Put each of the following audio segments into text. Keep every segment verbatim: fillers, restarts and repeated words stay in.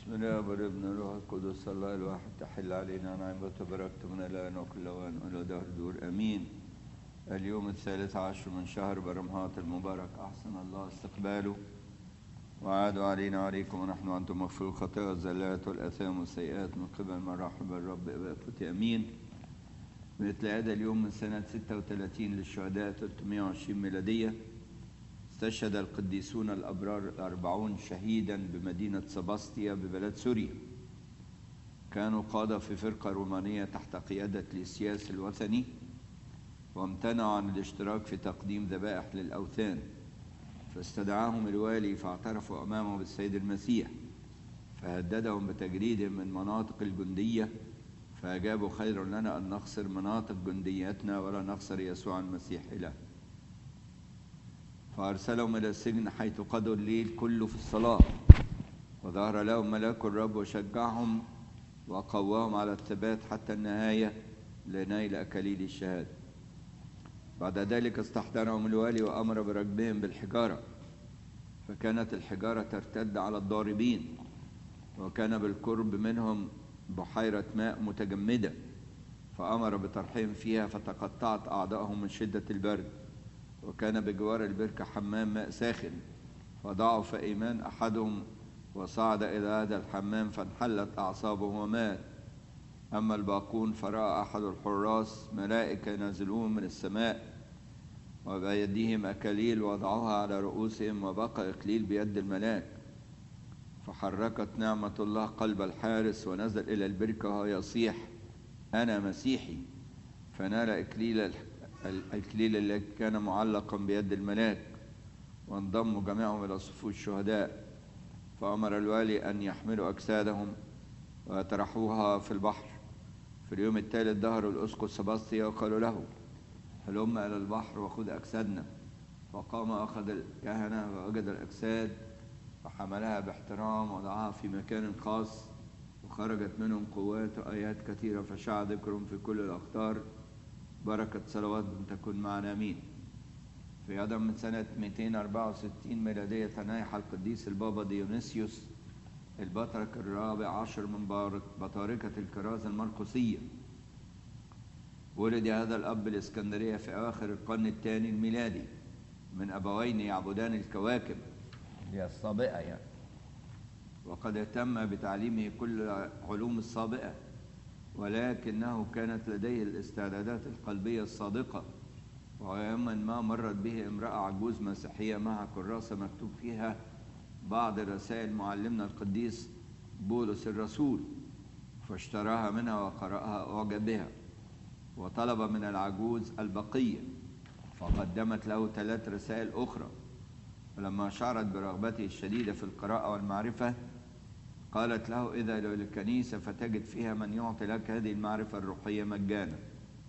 بسم الله والابن والروح القدس الله الواحد تحل علينا نعم وتباركت من الآن وكل وان إلى دهر الدور أمين. اليوم الثالث عشر من شهر برمهات المبارك، أحسن الله استقباله وعادوا علينا وعليكم ونحن وأنتم مغفور الخطايا والزلات والآثام والسيئات من قبل من رحب الرب إباء أمين. مثل هذا اليوم من سنة ستة وثلاثين للشهداء ثلاثمائة وعشرين ميلادية استشهد القديسون الأبرار الأربعون شهيدا بمدينة سباستيا ببلاد سوريا. كانوا قادة في فرقة رومانية تحت قيادة ليسياس الوثني، وامتنعوا عن الاشتراك في تقديم ذبائح للأوثان، فاستدعاهم الوالي فاعترفوا أمامه بالسيد المسيح، فهددهم بتجريدهم من مناطق الجندية، فأجابوا: خير لنا أن نخسر مناطق جنديتنا ولا نخسر يسوع المسيح إله. فأرسلهم إلى السجن حيث قضوا الليل كله في الصلاة، وظهر لهم ملاك الرب وشجعهم وقواهم على الثبات حتى النهاية لنيل أكاليل الشهادة. بعد ذلك استحضرهم الوالي وأمر برجمهم بالحجارة، فكانت الحجارة ترتد على الضاربين، وكان بالقرب منهم بحيرة ماء متجمدة، فأمر بطرحهم فيها فتقطعت أعضائهم من شدة البرد. وكان بجوار البركة حمام ماء ساخن، فضعف إيمان أحدهم وصعد إلى هذا الحمام فانحلت أعصابه ومات. أما الباقون فرأى أحد الحراس ملائكة ينزلون من السماء وبيديهم أكاليل وضعوها على رؤوسهم، وبقى إكليل بيد الملاك. فحركت نعمة الله قلب الحارس ونزل إلى البركة وهو يصيح: أنا مسيحي، فنال إكليل الإكليل الذي كان معلقا بيد الملاك، وانضموا جميعهم إلى صفوف الشهداء. فأمر الوالي أن يحملوا أجسادهم ويطرحوها في البحر. في اليوم الثالث ظهروا الأسقف سباستيا وقالوا له: هلم إلى البحر وخذ أجسادنا. فقام أخذ الكهنة ووجد الأجساد فحملها باحترام وضعها في مكان خاص، وخرجت منهم قوات وآيات كثيرة، فشاع ذكرهم في كل الأقطار. بركة صلوات تكون معنا آمين. في هذا من سنة مئتين وأربعة وستين ميلادية تنايح القديس البابا ديونيسيوس البطرك الرابع عشر من بطاركة الكرازة المرقسية. ولد هذا الأب بالإسكندرية في أواخر القرن الثاني الميلادي من أبوين يعبدان الكواكب، هي السابقة يعني، وقد اهتم بتعليمه كل علوم السابقة، ولكنه كانت لديه الاستعدادات القلبية الصادقة. ويوما ما مرت به امرأة عجوز مسيحية معها كراسة مكتوب فيها بعض رسائل معلمنا القديس بولس الرسول، فاشتراها منها وقرأها وأعجب بها، وطلب من العجوز البقية، فقدمت له ثلاث رسائل أخرى. ولما شعرت برغبته الشديدة في القراءة والمعرفة قالت له: إذا للكنيسة فتجد فيها من يعطي لك هذه المعرفة الروحية مجانا.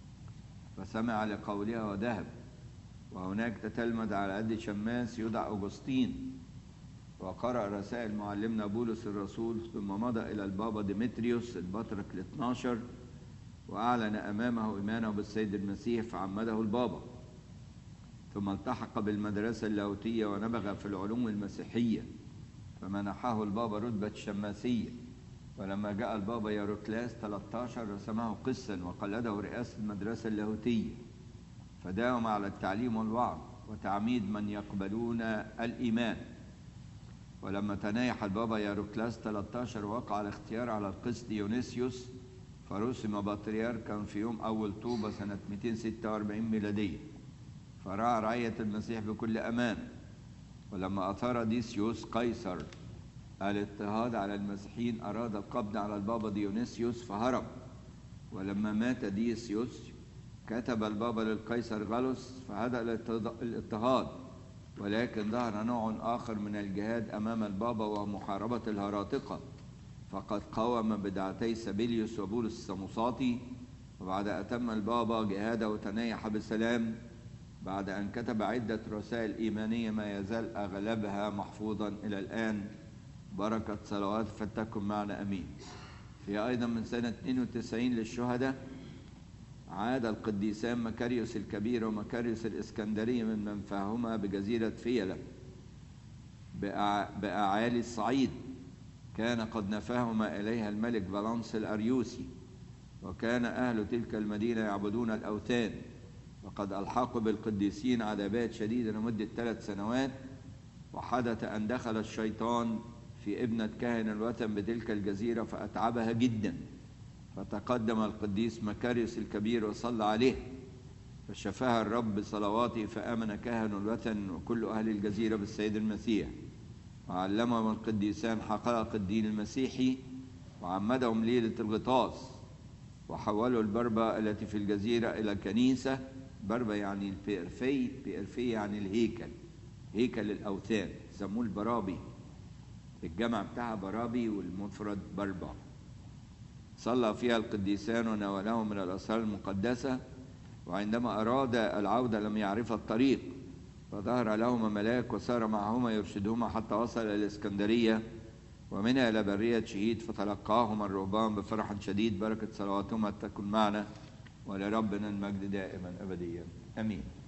فسمع لقولها وذهب. وهناك تتلمذ على يد شماس يدعى أوغسطين، وقرأ رسائل معلمنا بولس الرسول، ثم مضى إلى البابا ديمتريوس البطرك الاثناشر وأعلن أمامه إيمانه بالسيد المسيح، فعمده البابا. ثم التحق بالمدرسة اللاهوتية ونبغ في العلوم المسيحية، فمنحه البابا رتبة الشماسية. ولما جاء البابا ياروكلاس ثلاثة عشر رسمه قسا وقلده رئاسة المدرسة اللاهوتية، فداوم على التعليم والوعظ وتعميد من يقبلون الإيمان. ولما تنايح البابا ياروكلاس ثلاثة عشر وقع الاختيار على القس ديونيسيوس، فرسم بطريركا في يوم أول طوبة سنة مئتين وستة وأربعين ميلادية، فرعى رعية المسيح بكل أمان. ولما أثار ديسيوس قيصر الاضطهاد على المسيحيين أراد القبض على البابا ديونيسيوس فهرب. ولما مات ديسيوس كتب البابا للقيصر غالوس فهدأ الاضطهاد، ولكن ظهر نوع آخر من الجهاد أمام البابا وهو محاربة الهراطقة، فقد قاوم بدعتي سابيليوس وبولس السموساطي. وبعد أتم البابا جهاده وتنايح بسلام بعد أن كتب عدة رسائل إيمانية ما يزال أغلبها محفوظا إلى الآن. بركة صلوات فتكن معنا أمين. في أيضا من سنة اثنين وتسعين للشهداء عاد القديسان مكاريوس الكبير ومكاريوس الإسكندرية من منفاهما بجزيرة فيلة بأعالي الصعيد، كان قد نفاهما إليها الملك بلانس الأريوسي، وكان أهل تلك المدينة يعبدون الأوثان، وقد ألحقوا بالقديسين عذابات شديدة لمدة ثلاث سنوات. وحدث أن دخل الشيطان في ابنة كاهن الوثن بتلك الجزيرة فأتعبها جدا، فتقدم القديس مكاريوس الكبير وصلى عليه، فشفاها الرب بصلواته، فآمن كاهن الوثن وكل أهل الجزيرة بالسيد المسيح، وعلمهم القديسان حقائق الدين المسيحي، وعمدهم ليلة الغطاس، وحولوا البربة التي في الجزيرة إلى كنيسة. بربة يعني البئرفي، بئرفي يعني الهيكل، هيكل الأوثان، سموه البرابي، الجمع بتاعها برابي والمفرد بربة. صلى فيها القديسان وناولهم من الأسرار المقدسة، وعندما أراد العودة لم يعرف الطريق، فظهر لهما ملاك وسار معهما يرشدهما حتى وصل إلى الإسكندرية، ومنها إلى برية شهيد، فتلقاهما الرهبان بفرح شديد. بركة صلواتهما تكن معنا، ولربنا المجد دائما أبديا، آمين.